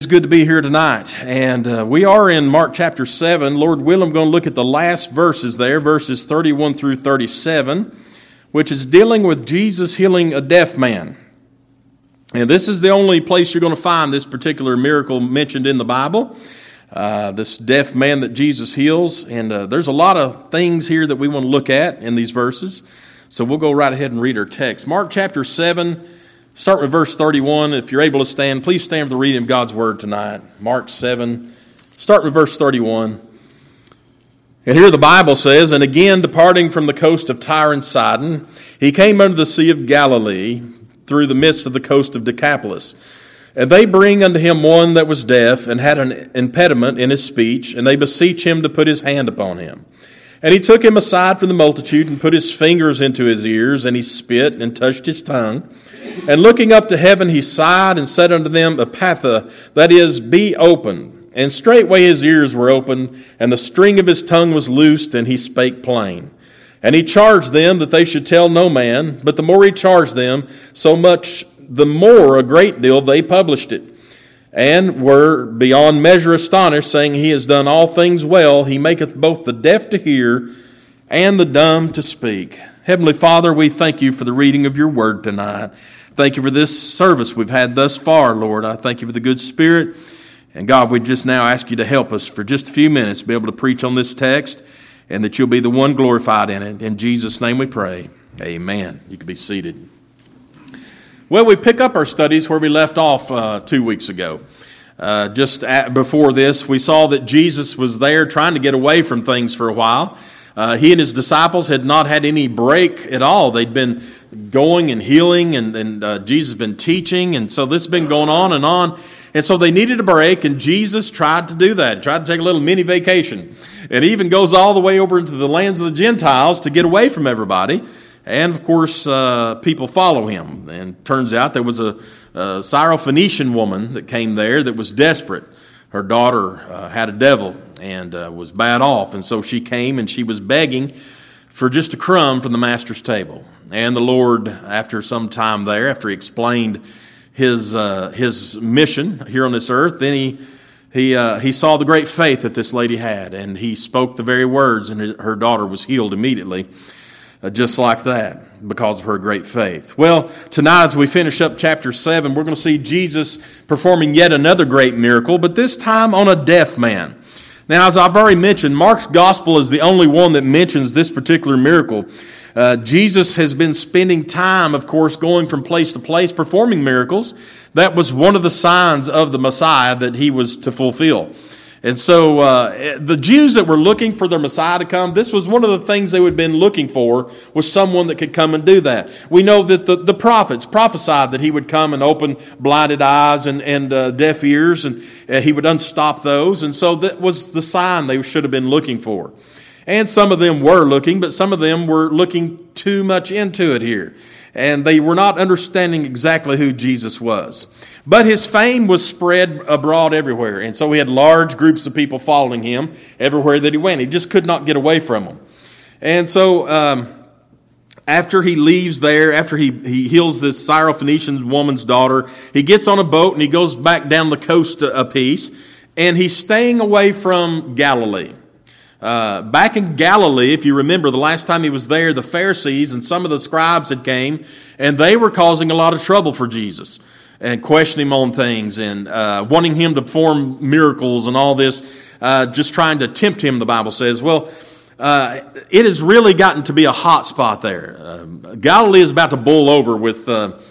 It's good to be here tonight, and we are in Mark chapter 7. Lord willing, I'm going to look at the last verses there, verses 31 through 37, which is dealing with Jesus healing a deaf man. And this is the only place you're going to find this particular miracle mentioned in the Bible, this deaf man that Jesus heals. And there's a lot of things here that we want to look at in these verses, so we'll go right ahead and read our text. Mark chapter 7. Start with verse 31. If you're able to stand, please stand for the reading of God's Word tonight. Mark 7, start with verse 31. And here the Bible says, "And again, departing from the coast of Tyre and Sidon, he came unto the Sea of Galilee, through the midst of the coast of Decapolis. And they bring unto him one that was deaf, and had an impediment in his speech, and they beseech him to put his hand upon him. And he took him aside from the multitude, and put his fingers into his ears, and he spit, and touched his tongue. And looking up to heaven, he sighed, and said unto them, Ephphatha, that is, be open. And straightway his ears were opened, and the string of his tongue was loosed, and he spake plain. And he charged them that they should tell no man, but the more he charged them, so much the more a great deal they published it. And were beyond measure astonished, saying, He has done all things well. He maketh both the deaf to hear, and the dumb to speak." Heavenly Father, we thank you for the reading of your word tonight. Thank you for this service we've had thus far, Lord. I thank you for the good spirit. And God, we just now ask you to help us for just a few minutes to be able to preach on this text, and that you'll be the one glorified in it. In Jesus' name we pray. Amen. You can be seated. Well, we pick up our studies where we left off 2 weeks ago. Before this, we saw that Jesus was there trying to get away from things for a while. He and his disciples had not had any break at all. They'd been going and healing, and Jesus had been teaching, and so this has been going on and on. And so they needed a break, and Jesus tried to do that. He tried to take a little mini vacation. And he even goes all the way over into the lands of the Gentiles to get away from everybody. And, of course, people follow him. And turns out there was a Syrophoenician woman that came there that was desperate. Her daughter had a devil and was bad off. And so she came and she was begging for just a crumb from the master's table. And the Lord, after some time there, after he explained his mission here on this earth, then he saw the great faith that this lady had. And he spoke the very words, and her daughter was healed immediately. Just like that, because of her great faith. Well, tonight as we finish up chapter 7, we're going to see Jesus performing yet another great miracle, but this time on a deaf man. Now, as I've already mentioned, Mark's gospel is the only one that mentions this particular miracle. Jesus has been spending time, of course, going from place to place, performing miracles. That was one of the signs of the Messiah that he was to fulfill. And so the Jews that were looking for their Messiah to come, this was one of the things they would have been looking for, was someone that could come and do that. We know that the prophets prophesied that he would come and open blinded eyes and deaf ears, and he would unstop those. And so that was the sign they should have been looking for. And some of them were looking, but some of them were looking too much into it here. And they were not understanding exactly who Jesus was. But his fame was spread abroad everywhere. And so he had large groups of people following him everywhere that he went. He just could not get away from them. And so after he leaves there, after he heals this Syrophoenician woman's daughter, he gets on a boat and he goes back down the coast a piece. And he's staying away from Galilee. Back in Galilee, if you remember, the last time he was there, the Pharisees and some of the scribes had came, and they were causing a lot of trouble for Jesus and questioning him on things and wanting him to perform miracles and all this, just trying to tempt him, the Bible says. Well, it has really gotten to be a hot spot there. Galilee is about to boil over with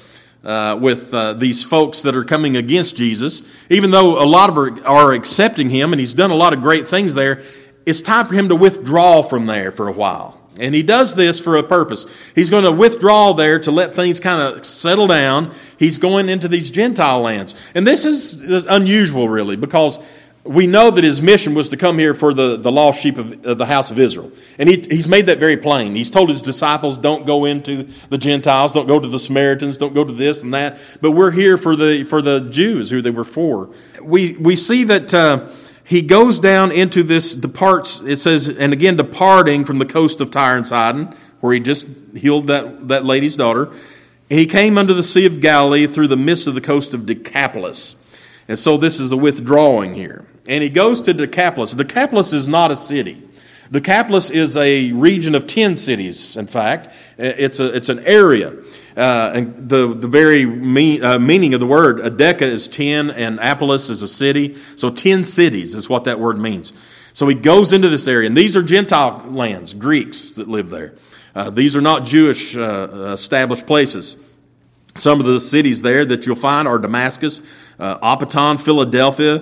these folks that are coming against Jesus. Even though a lot of them are accepting him, and he's done a lot of great things there, it's time for him to withdraw from there for a while. And he does this for a purpose. He's going to withdraw there to let things kind of settle down. He's going into these Gentile lands. And this is unusual, really, because we know that his mission was to come here for the lost sheep of the house of Israel. And he's made that very plain. He's told his disciples, don't go into the Gentiles, don't go to the Samaritans, don't go to this and that. But we're here for the Jews, who they were for. We see that he goes down into this, departs, it says, and again departing from the coast of Tyre and Sidon, where he just healed that lady's daughter. He came unto the Sea of Galilee through the midst of the coast of Decapolis. And so this is a withdrawing here. And he goes to Decapolis. Decapolis is not a city. Decapolis is a region of 10 cities, in fact. It's an area. And the very meaning of the word, a deca is 10 and Apolis is a city. So 10 cities is what that word means. So he goes into this area. And these are Gentile lands, Greeks that live there. These are not Jewish established places. Some of the cities there that you'll find are Damascus, Apaton, Philadelphia,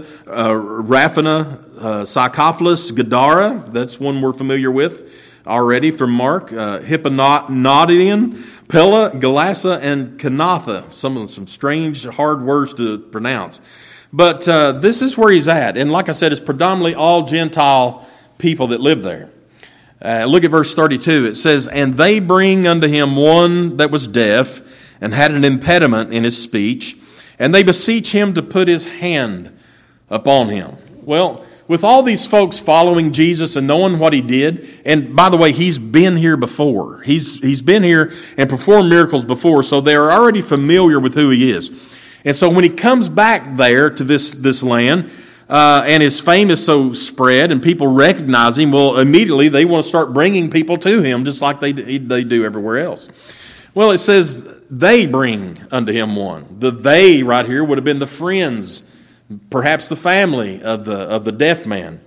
Raphana, Psychopolis, Gadara. That's one we're familiar with already from Mark. Hipponotian, Pella, Galassa, and Kanatha. Some strange, hard words to pronounce. But this is where he's at. And like I said, it's predominantly all Gentile people that live there. Look at verse 32. It says, "And they bring unto him one that was deaf, and had an impediment in his speech, and they beseech him to put his hand upon him." Well, with all these folks following Jesus and knowing what he did, and by the way, he's been here before. He's been here and performed miracles before, so they're already familiar with who he is. And so when he comes back there to this land, and his fame is so spread and people recognize him, well, immediately they want to start bringing people to him just like they do everywhere else. Well, it says they bring unto him one. The they right here would have been the friends, perhaps the family of the deaf man.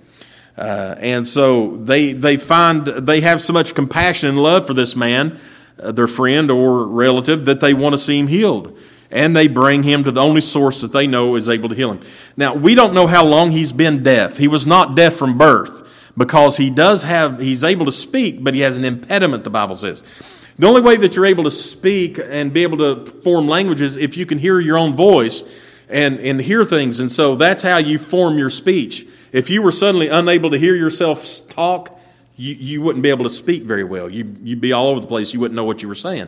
And so they have so much compassion and love for this man, their friend or relative, that they want to see him healed. And they bring him to the only source that they know is able to heal him. Now, we don't know how long he's been deaf. He was not deaf from birth, because he's able to speak, but he has an impediment, the Bible says. The only way that you're able to speak and be able to form languages if you can hear your own voice and hear things. And so that's how you form your speech. If you were suddenly unable to hear yourself talk, you wouldn't be able to speak very well. You'd be all over the place. You wouldn't know what you were saying.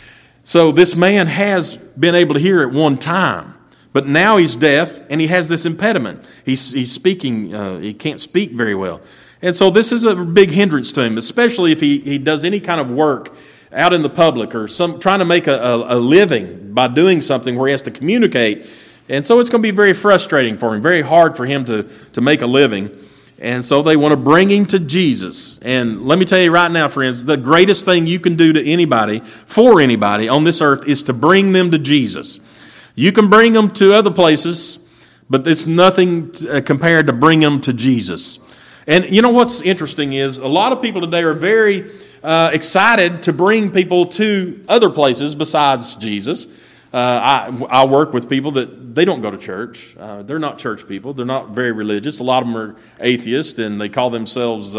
So this man has been able to hear at one time, but now he's deaf and he has this impediment. He's speaking, he can't speak very well. And so this is a big hindrance to him, especially if he does any kind of work out in the public or trying to make a living by doing something where he has to communicate. And so it's going to be very frustrating for him, very hard for him to make a living. And so they want to bring him to Jesus. And let me tell you right now, friends, the greatest thing you can do to anybody, for anybody on this earth, is to bring them to Jesus. You can bring them to other places, but it's nothing compared to bring them to Jesus. And you know what's interesting is a lot of people today are very excited to bring people to other places besides Jesus. I work with people that they don't go to church. They're not church people. They're not very religious. A lot of them are atheists, and they call themselves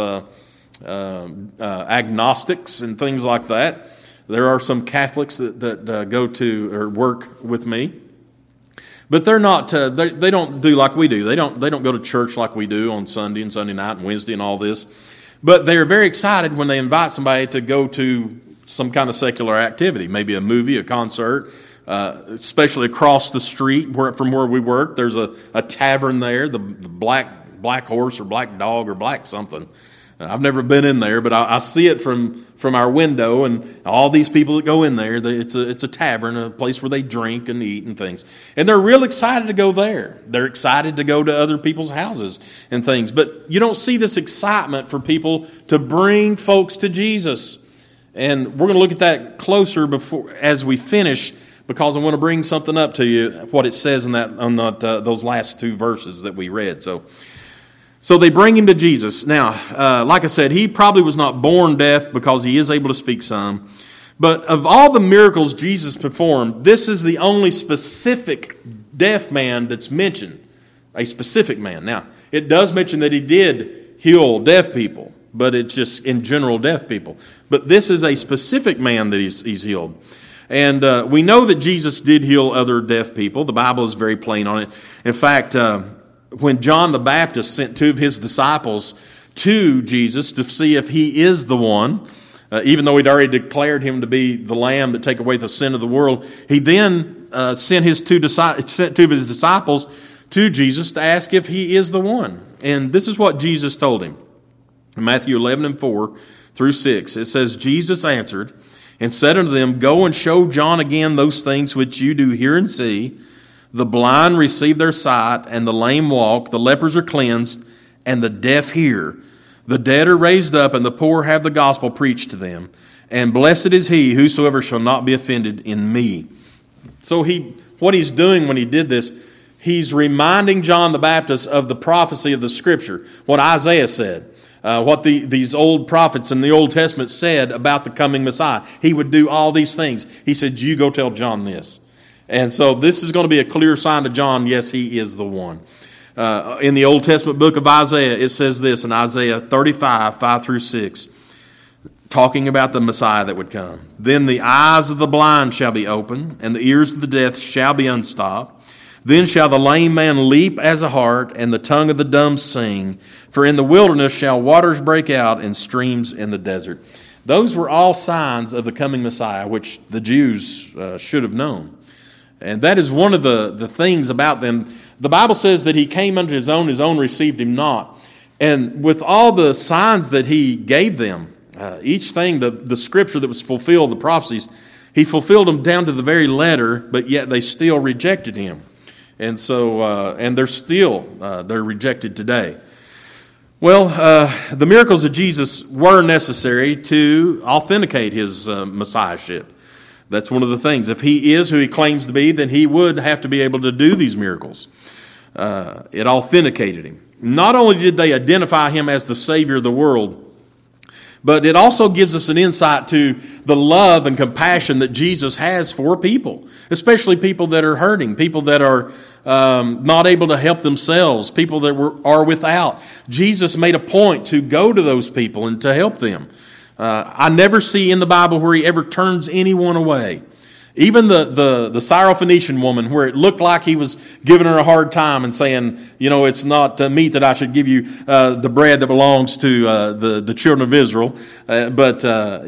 agnostics and things like that. There are some Catholics that go to or work with me, but they're not. They don't do like we do. They don't go to church like we do on Sunday and Sunday night and Wednesday and all this. But they're very excited when they invite somebody to go to some kind of secular activity, maybe a movie, a concert. Especially across the street from where we work, there's a tavern there, the Black Horse or Black Dog or Black something. I've never been in there, but I see it from our window, and all these people that go in there, it's a tavern, a place where they drink and eat and things. And they're real excited to go there. They're excited to go to other people's houses and things. But you don't see this excitement for people to bring folks to Jesus. And we're going to look at that closer as we finish, because I want to bring something up to you, what it says in those last two verses that we read. So they bring him to Jesus. Now, like I said, he probably was not born deaf because he is able to speak some. But of all the miracles Jesus performed, this is the only specific deaf man that's mentioned, a specific man. Now, it does mention that he did heal deaf people, but it's just in general deaf people. But this is a specific man that he's healed. And we know that Jesus did heal other deaf people. The Bible is very plain on it. In fact, when John the Baptist sent two of his disciples to Jesus to see if he is the one, even though he'd already declared him to be the Lamb that take away the sin of the world, he then sent two of his disciples to Jesus to ask if he is the one. And this is what Jesus told him. In Matthew 11:4-6, it says, Jesus answered and said unto them, Go and show John again those things which you do hear and see. The blind receive their sight, and the lame walk. The lepers are cleansed, and the deaf hear. The dead are raised up, and the poor have the gospel preached to them. And blessed is he whosoever shall not be offended in me. So what he's doing when he did this, he's reminding John the Baptist of the prophecy of the Scripture, what Isaiah said, what these old prophets in the Old Testament said about the coming Messiah. He would do all these things. He said, you go tell John this. And so this is going to be a clear sign to John, yes, he is the one. In the Old Testament book of Isaiah, it says this in Isaiah 35, 5 through 6, talking about the Messiah that would come. Then the eyes of the blind shall be opened, and the ears of the deaf shall be unstopped. Then shall the lame man leap as a hart, and the tongue of the dumb sing. For in the wilderness shall waters break out, and streams in the desert. Those were all signs of the coming Messiah, which the Jews should have known. And that is one of the things about them. The Bible says that he came unto his own received him not. And with all the signs that he gave them, each thing, the scripture that was fulfilled, the prophecies, he fulfilled them down to the very letter, but yet they still rejected him. And so, and they're rejected today. Well, the miracles of Jesus were necessary to authenticate his messiahship. That's one of the things. If he is who he claims to be, then he would have to be able to do these miracles. It authenticated him. Not only did they identify him as the Savior of the world, but it also gives us an insight to the love and compassion that Jesus has for people, especially people that are hurting, people that are not able to help themselves, people that are without. Jesus made a point to go to those people and to help them. I never see in the Bible where he ever turns anyone away. Even the Syrophoenician woman, where it looked like he was giving her a hard time and saying, it's not meet that I should give you the bread that belongs to the children of Israel, but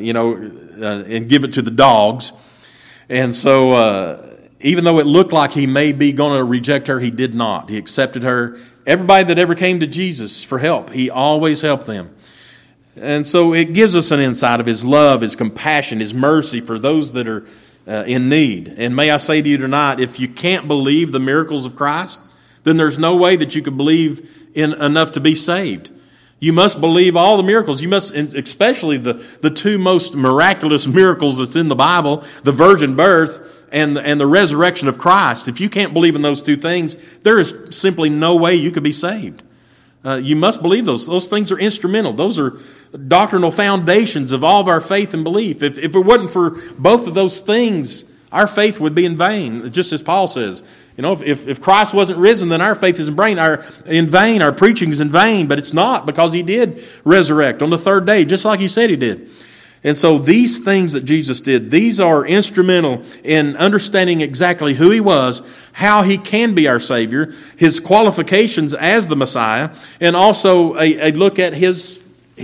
and give it to the dogs. And so even though it looked like he may be going to reject her, he did not. He accepted her. Everybody that ever came to Jesus for help, he always helped them. And so it gives us an insight of his love, his compassion, his mercy for those that are in need. And may I say to you tonight, if you can't believe the miracles of Christ, then there's no way that you could believe in enough to be saved. You must believe all the miracles. You must, especially the two most miraculous miracles that's in the Bible, the virgin birth and the resurrection of Christ. If you can't believe in those two things, there is simply no way you could be saved. You must believe those. Those things are instrumental. Those are doctrinal foundations of all of our faith and belief. If it wasn't for both of those things, our faith would be in vain, just as Paul says. If Christ wasn't risen, then our faith is in vain. Our preaching is in vain, but it's not, because he did resurrect on the third day, just like he said he did. And so these things that Jesus did, these are instrumental in understanding exactly who he was, how he can be our Savior, his qualifications as the Messiah, and also a look at his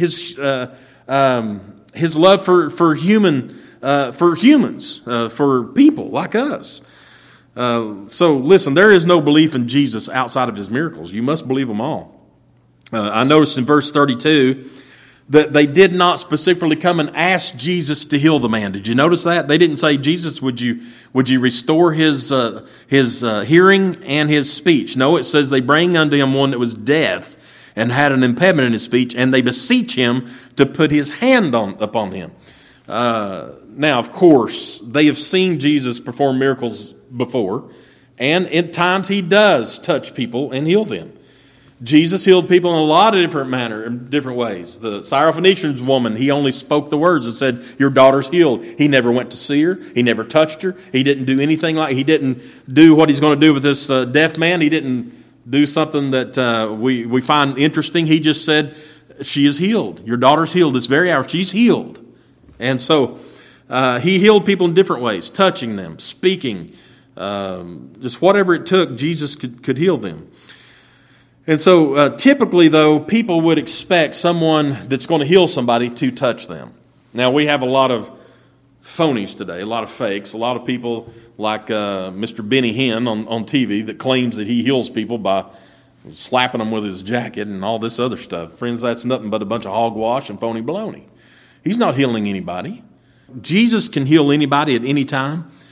love for humans, for people like us. So listen, there is no belief in Jesus outside of his miracles. You must believe them all. I noticed in verse 32 that they did not specifically come and ask Jesus to heal the man. Did you notice that? They didn't say, Jesus, would you restore his hearing and his speech? No, it says they bring unto him one that was deaf and had an impediment in his speech, and they beseech him to put his hand upon him. Now, of course, they have seen Jesus perform miracles before, and at times he does touch people and heal them. Jesus healed people in a lot of different ways. The Syrophoenician woman, he only spoke the words and said, your daughter's healed. He never went to see her. He never touched her. He didn't do anything he didn't do what he's going to do with this deaf man. He didn't do something that we find interesting. He just said, she is healed. Your daughter's healed this very hour. She's healed. And so he healed people in different ways, touching them, speaking, just whatever it took, Jesus could heal them. And so typically, though, people would expect someone that's going to heal somebody to touch them. Now, we have a lot of phonies today, a lot of fakes, a lot of people like Mr. Benny Hinn on TV that claims that he heals people by slapping them with his jacket and all this other stuff. Friends, that's nothing but a bunch of hogwash and phony baloney. He's not healing anybody. Jesus can heal anybody at any time.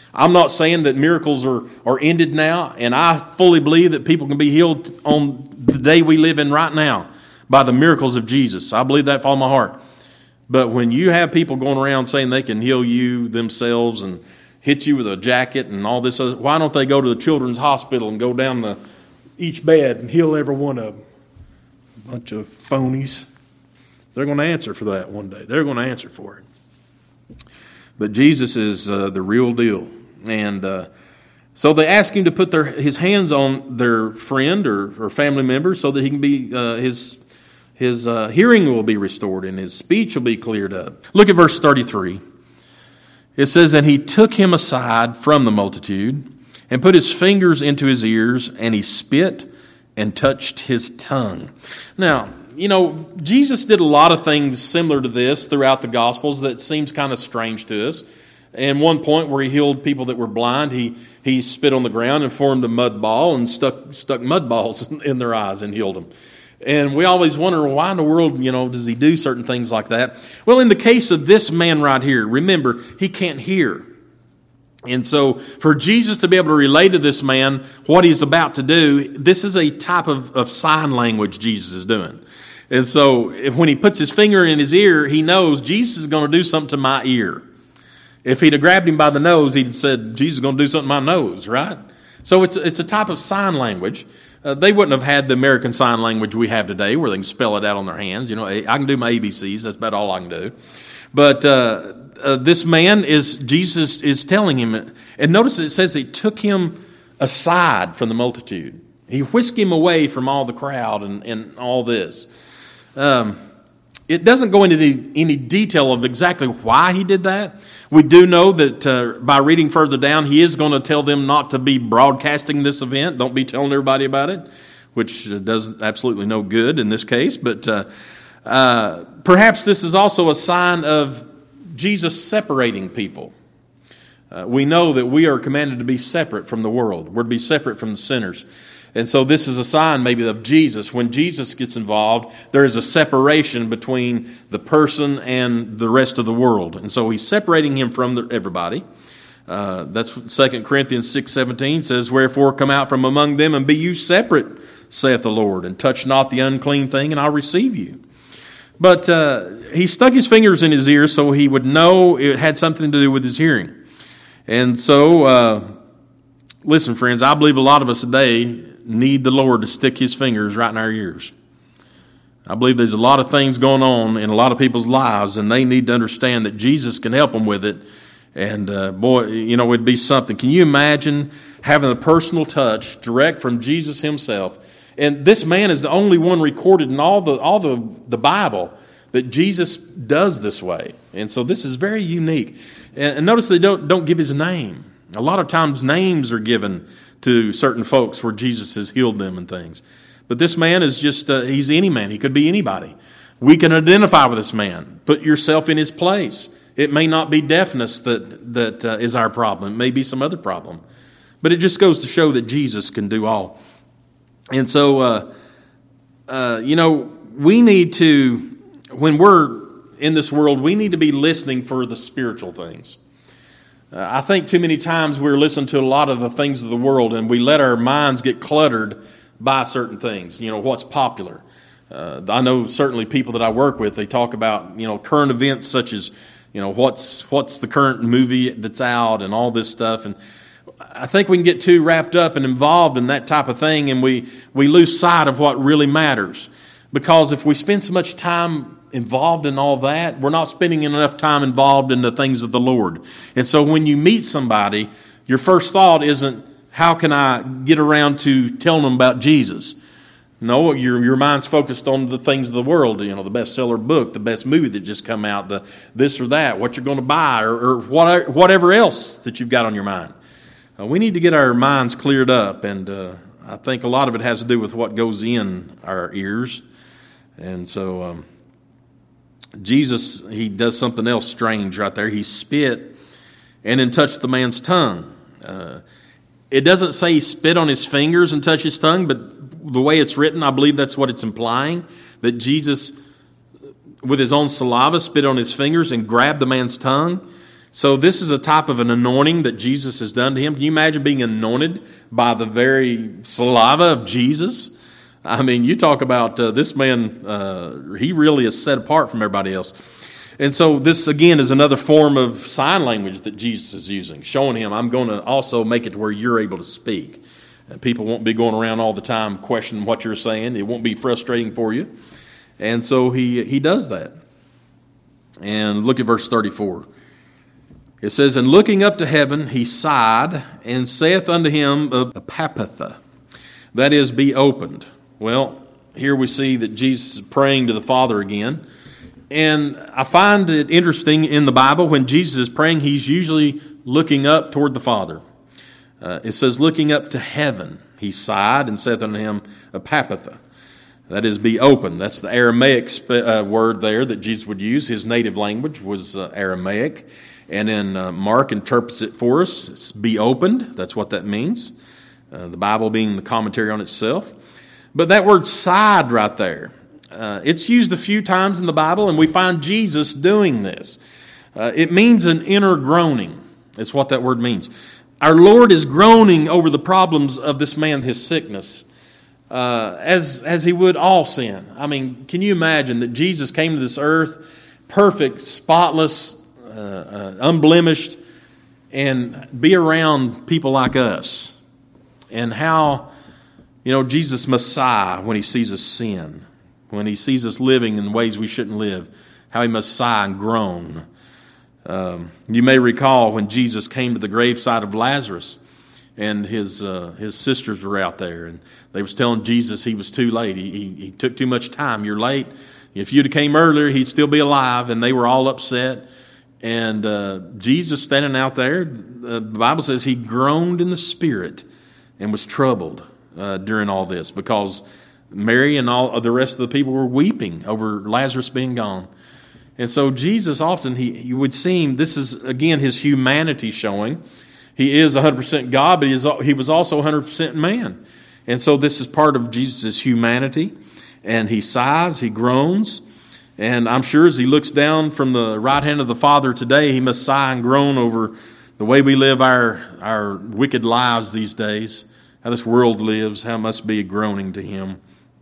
I'm not saying that miracles are ended now, and I fully believe that people can be healed on the day we live in right now by the miracles of Jesus. I believe that with all my heart. But when you have people going around saying they can heal you themselves and hit you with a jacket and all this other, why don't they go to the children's hospital and go down each bed and heal every one of them? A bunch of phonies. They're going to answer for that one day. They're going to answer for it. But Jesus is the real deal. And so they ask him to put his hands on their friend or family member so that he can be his hearing will be restored and his speech will be cleared up. Look at verse 33. It says, "And he took him aside from the multitude and put his fingers into his ears, and he spit and touched his tongue." Now, Jesus did a lot of things similar to this throughout the Gospels that seems kind of strange to us. And one point where he healed people that were blind, he spit on the ground and formed a mud ball and stuck mud balls in their eyes and healed them. And we always wonder, why in the world, does he do certain things like that? Well, in the case of this man right here, remember, he can't hear. And so for Jesus to be able to relay to this man what he's about to do, this is a type of sign language Jesus is doing. And so when he puts his finger in his ear, he knows Jesus is going to do something to my ear. If he'd have grabbed him by the nose, he'd have said, Jesus is going to do something to my nose, right? So it's a type of sign language. They wouldn't have had the American Sign Language we have today where they can spell it out on their hands. I can do my ABCs. That's about all I can do. But this man Jesus is telling him. And notice it says he took him aside from the multitude. He whisked him away from all the crowd and all this. It doesn't go into any detail of exactly why he did that. We do know that by reading further down, he is going to tell them not to be broadcasting this event. Don't be telling everybody about it, which does absolutely no good in this case. But perhaps this is also a sign of Jesus separating people. We know that we are commanded to be separate from the world. We're to be separate from the sinners. And so this is a sign maybe of Jesus. When Jesus gets involved, there is a separation between the person and the rest of the world. And so he's separating him from everybody. That's what 2 Corinthians 6:17 says, "Wherefore come out from among them and be you separate, saith the Lord, and touch not the unclean thing, and I'll receive you." But he stuck his fingers in his ears so he would know it had something to do with his hearing. And so, listen, friends, I believe a lot of us today need the Lord to stick his fingers right in our ears. I believe there's a lot of things going on in a lot of people's lives, and they need to understand that Jesus can help them with it. And boy, it'd be something. Can you imagine having a personal touch direct from Jesus himself? And this man is the only one recorded in all the Bible that Jesus does this way. And so this is very unique. And notice they don't give his name. A lot of times names are given to certain folks where Jesus has healed them and things. But this man is just, he's any man. He could be anybody. We can identify with this man. Put yourself in his place. It may not be deafness that is our problem. It may be some other problem. But it just goes to show that Jesus can do all. And so, we need to, when we're in this world, we need to be listening for the spiritual things. I think too many times we're listening to a lot of the things of the world and we let our minds get cluttered by certain things, what's popular. I know certainly people that I work with, they talk about, current events such as, what's the current movie that's out and all this stuff. And I think we can get too wrapped up and involved in that type of thing, and we lose sight of what really matters. Because if we spend so much time involved in all that, we're not spending enough time involved in the things of the Lord. And so when you meet somebody, your first thought isn't, how can I get around to telling them about Jesus? No, your mind's focused on the things of the world, the bestseller book, the best movie that just come out, the this or that, what you're going to buy, or whatever else that you've got on your mind. We need to get our minds cleared up, and I think a lot of it has to do with what goes in our ears. And so Jesus, he does something else strange right there. He spit and then touched the man's tongue. It doesn't say he spit on his fingers and touched his tongue, but the way it's written, I believe that's what it's implying, that Jesus, with his own saliva, spit on his fingers and grabbed the man's tongue. So this is a type of an anointing that Jesus has done to him. Can you imagine being anointed by the very saliva of Jesus? I mean, you talk about this man, he really is set apart from everybody else. And so this, again, is another form of sign language that Jesus is using, showing him, I'm going to also make it to where you're able to speak. And people won't be going around all the time questioning what you're saying. It won't be frustrating for you. And so he does that. And look at verse 34. It says, And looking up to heaven, he sighed, and saith unto him, Ephphatha, that is, be opened. Well, here we see that Jesus is praying to the Father again. And I find it interesting in the Bible, when Jesus is praying, he's usually looking up toward the Father. It says, looking up to heaven, he sighed and saith unto him, Ephphatha, that is, be open. That's the Aramaic word there that Jesus would use. His native language was Aramaic. And then Mark interprets it for us. It's be opened. That's what that means. The Bible being the commentary on itself. But that word sighed right there, it's used a few times in the Bible, and we find Jesus doing this. It means an inner groaning. That's what that word means. Our Lord is groaning over the problems of this man, his sickness, as he would all sin. I mean, can you imagine that Jesus came to this earth, perfect, spotless, unblemished, and be around people like us? And how, Jesus must sigh when he sees us sin, when he sees us living in ways we shouldn't live, how he must sigh and groan. You may recall when Jesus came to the graveside of Lazarus, and his sisters were out there, and they was telling Jesus he was too late. He took too much time. You're late. If you'd have came earlier, he'd still be alive. And they were all upset. And Jesus standing out there, the Bible says he groaned in the spirit and was troubled during all this, because Mary and all of the rest of the people were weeping over Lazarus being gone. And so Jesus often, he would seem, this is again his humanity showing. He is 100% God, but he was also 100% man. And so this is part of Jesus' humanity. And he sighs, he groans. And I'm sure as he looks down from the right hand of the Father today, he must sigh and groan over the way we live our wicked lives these days, how this world lives, how it must be groaning to him.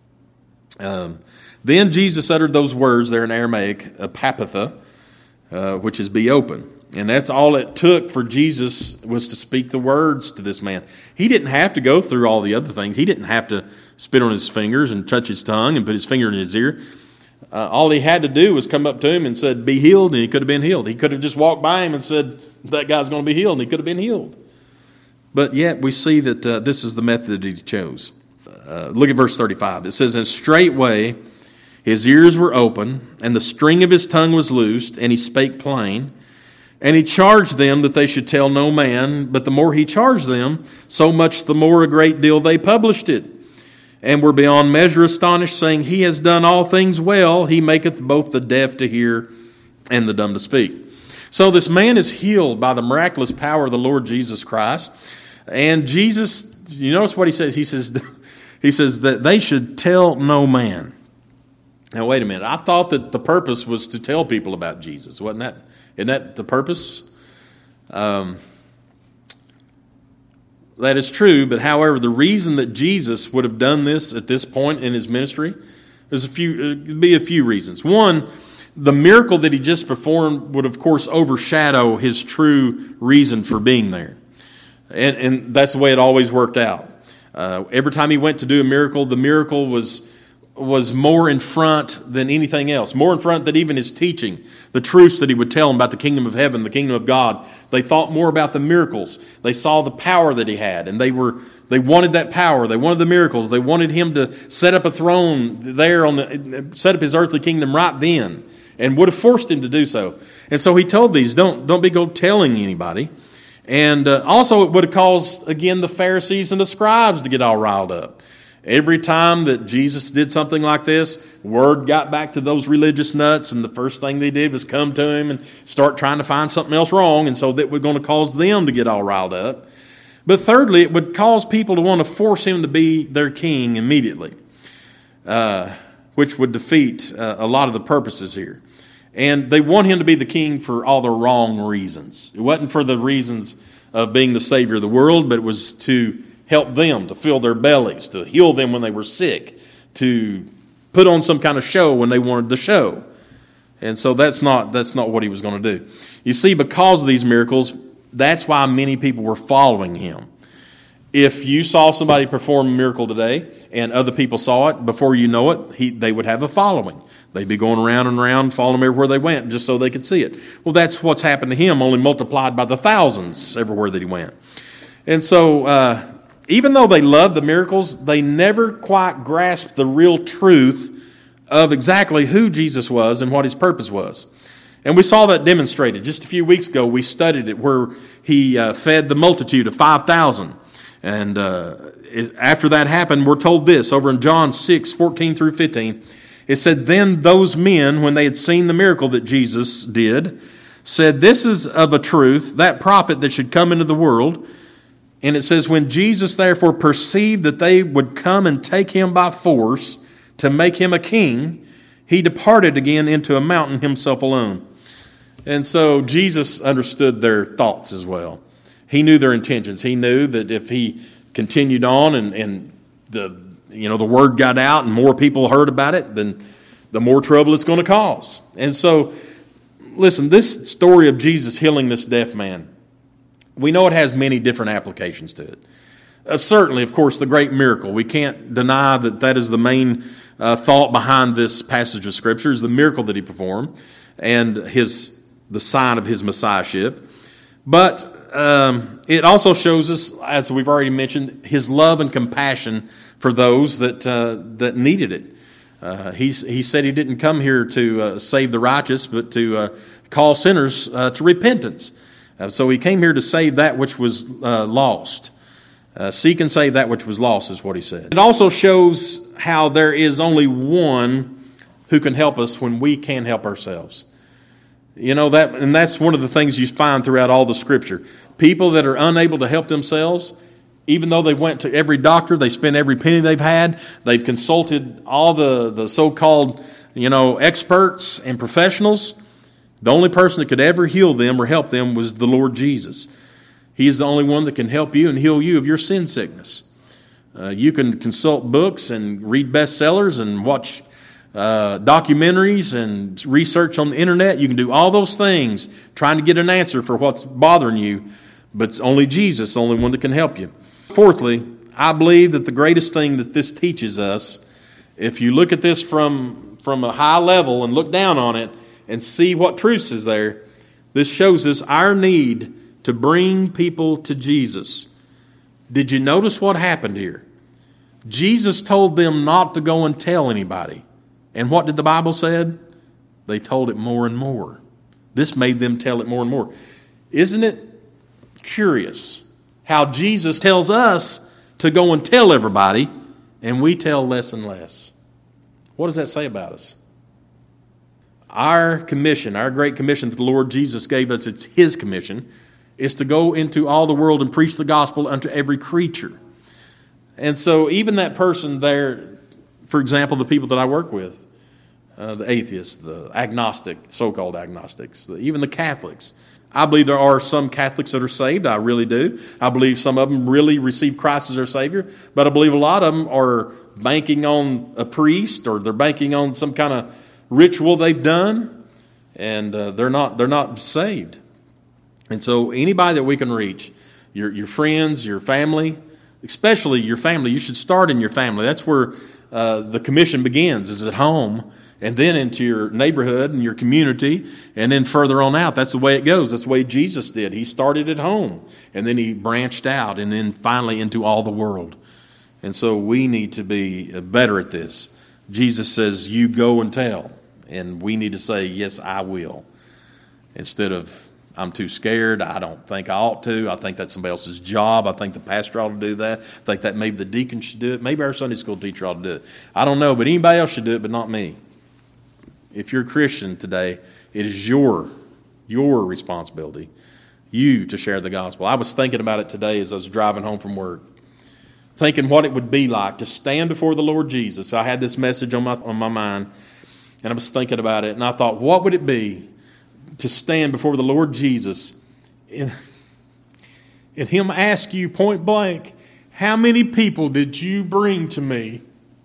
Then Jesus uttered those words there in Aramaic, Ephphatha, which is be open. And that's all it took for Jesus, was to speak the words to this man. He didn't have to go through all the other things. He didn't have to spit on his fingers and touch his tongue and put his finger in his ear. All he had to do was come up to him and said, be healed, and he could have been healed. He could have just walked by him and said, that guy's going to be healed, and he could have been healed. But yet we see that this is the method that he chose. Look at verse 35. It says, And straightway his ears were open, and the string of his tongue was loosed, and he spake plain. And he charged them that they should tell no man, but the more he charged them, so much the more a great deal they published it, and were beyond measure astonished, saying, He has done all things well. He maketh both the deaf to hear and the dumb to speak. So this man is healed by the miraculous power of the Lord Jesus Christ. And Jesus, you notice what he says? He says that they should tell no man. Now, wait a minute. I thought that the purpose was to tell people about Jesus. Wasn't that? Isn't that the purpose? That is true, but however, the reason that Jesus would have done this at this point in his ministry, it'd be a few reasons. One, the miracle that he just performed would, of course, overshadow his true reason for being there. And that's the way it always worked out. Every time he went to do a miracle, the miracle was more in front than anything else, more in front than even his teaching, the truths that he would tell them about the kingdom of heaven, the kingdom of God. They thought more about the miracles. They saw the power that he had, and they wanted that power. They wanted the miracles. They wanted him to set up a throne there, set up his earthly kingdom right then, and would have forced him to do so. And so he told these, don't go telling anybody. And also it would have caused, again, the Pharisees and the scribes to get all riled up. Every time that Jesus did something like this, word got back to those religious nuts, and the first thing they did was come to him and start trying to find something else wrong, and so that was going to cause them to get all riled up. But thirdly, it would cause people to want to force him to be their king immediately, which would defeat a lot of the purposes here. And they want him to be the king for all the wrong reasons. It wasn't for the reasons of being the Savior of the world, but it was to help them, to fill their bellies, to heal them when they were sick, to put on some kind of show when they wanted the show. And so that's not what he was going to do. You see, because of these miracles, that's why many people were following him. If you saw somebody perform a miracle today and other people saw it, before you know it, they would have a following. They'd be going around and around, following him everywhere they went, just so they could see it. Well, that's what's happened to him, only multiplied by the thousands everywhere that he went. And so, even though they loved the miracles, they never quite grasped the real truth of exactly who Jesus was and what his purpose was. And we saw that demonstrated. Just a few weeks ago, we studied it where he fed the multitude of 5,000. And after that happened, we're told this over in John 6:14 through 15. It said, "Then those men, when they had seen the miracle that Jesus did, said, 'This is of a truth, that prophet that should come into the world.' And it says, 'When Jesus therefore perceived that they would come and take him by force to make him a king, he departed again into a mountain himself alone.'" And so Jesus understood their thoughts as well. He knew their intentions. He knew that if he continued on and the word got out and more people heard about it, then the more trouble it's going to cause. And so, listen, this story of Jesus healing this deaf man, we know it has many different applications to it. Certainly, of course, the great miracle. We can't deny that is the main thought behind this passage of Scripture, is the miracle that he performed and the sign of his messiahship. But it also shows us, as we've already mentioned, his love and compassion for those that needed it. He said he didn't come here to save the righteous, but to call sinners to repentance. So he came here to save that which was lost. Seek and save that which was lost is what he said. It also shows how there is only one who can help us when we can't help ourselves. And that's one of the things you find throughout all the Scripture. People that are unable to help themselves, even though they went to every doctor, they spent every penny they've had, they've consulted all the so-called, experts and professionals, the only person that could ever heal them or help them was the Lord Jesus. He is the only one that can help you and heal you of your sin sickness. You can consult books and read bestsellers and watch documentaries and research on the internet. You can do all those things trying to get an answer for what's bothering you, but it's only Jesus, the only one that can help you. Fourthly, I believe that the greatest thing that this teaches us, if you look at this from a high level and look down on it and see what truths is there, this shows us our need to bring people to Jesus. Did you notice what happened here? Jesus told them not to go and tell anybody. And what did the Bible said? They told it more and more. This made them tell it more and more. Isn't it curious how Jesus tells us to go and tell everybody, and we tell less and less? What does that say about us? Our commission, our great commission that the Lord Jesus gave us, it's his commission, is to go into all the world and preach the gospel unto every creature. And so even that person there, for example, the people that I work with, the atheists, the agnostic, so-called agnostics, even the Catholics. I believe there are some Catholics that are saved. I really do. I believe some of them really receive Christ as their Savior. But I believe a lot of them are banking on a priest, or they're banking on some kind of ritual they've done, and they're not saved. And so anybody that we can reach, your friends, your family, especially your family, you should start in your family. That's where the commission begins, is at home, and then into your neighborhood and your community, and then further on out. That's the way it goes. That's the way Jesus did. He started at home, and then he branched out, and then finally into all the world. And so we need to be better at this. Jesus says, you go and tell. And we need to say, yes, I will. Instead of, I'm too scared, I don't think I ought to, I think that's somebody else's job, I think the pastor ought to do that, I think that maybe the deacon should do it, maybe our Sunday school teacher ought to do it. I don't know, but anybody else should do it, but not me. If you're a Christian today, it is your responsibility, you to share the gospel. I was thinking about it today as I was driving home from work, thinking what it would be like to stand before the Lord Jesus. I had this message on my mind, And I was thinking about it, and I thought, what would it be to stand before the Lord Jesus and Him ask you point blank, how many people did you bring to me?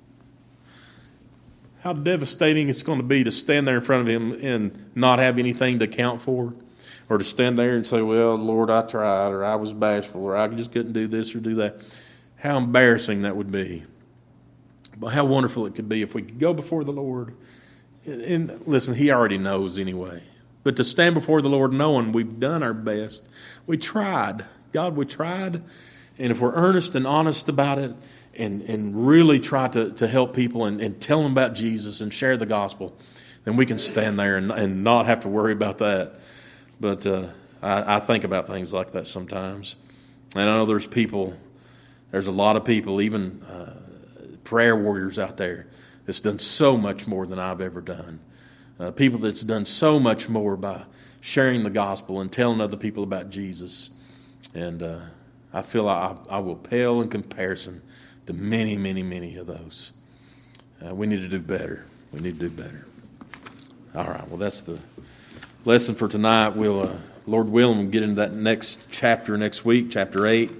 How devastating it's going to be to stand there in front of Him and not have anything to account for. Or to stand there and say, well, Lord, I tried, or I was bashful, or I just couldn't do this or do that. How embarrassing that would be. But how wonderful it could be if we could go before the Lord. And listen, He already knows anyway. But to stand before the Lord knowing we've done our best. We tried. God, we tried. And if we're earnest and honest about it and really try to help people and tell them about Jesus and share the gospel, then we can stand there and not have to worry about that. But I think about things like that sometimes. And I know there's a lot of people, even prayer warriors out there, that's done so much more than I've ever done. People that's done so much more by sharing the gospel and telling other people about Jesus. And I feel I will pale in comparison to many, many, many of those. We need to do better. We need to do better. All right, well, that's the lesson for tonight. We'll, Lord willing, we'll get into that next chapter next week, chapter 8.